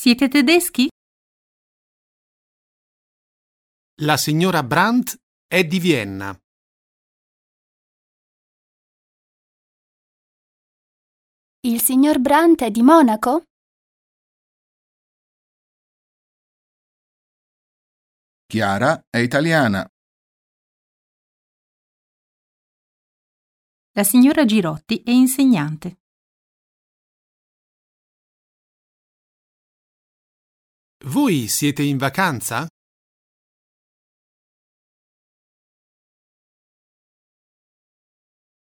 Siete tedeschi? La signora Brandt è di Vienna. Il signor Brandt è di Monaco? Chiara è italiana. La signora Girotti è insegnante. Voi siete in vacanza?